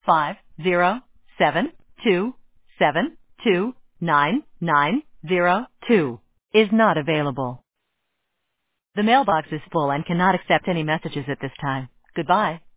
507272992 is not available. The mailbox is full and cannot accept any messages at this time. Goodbye.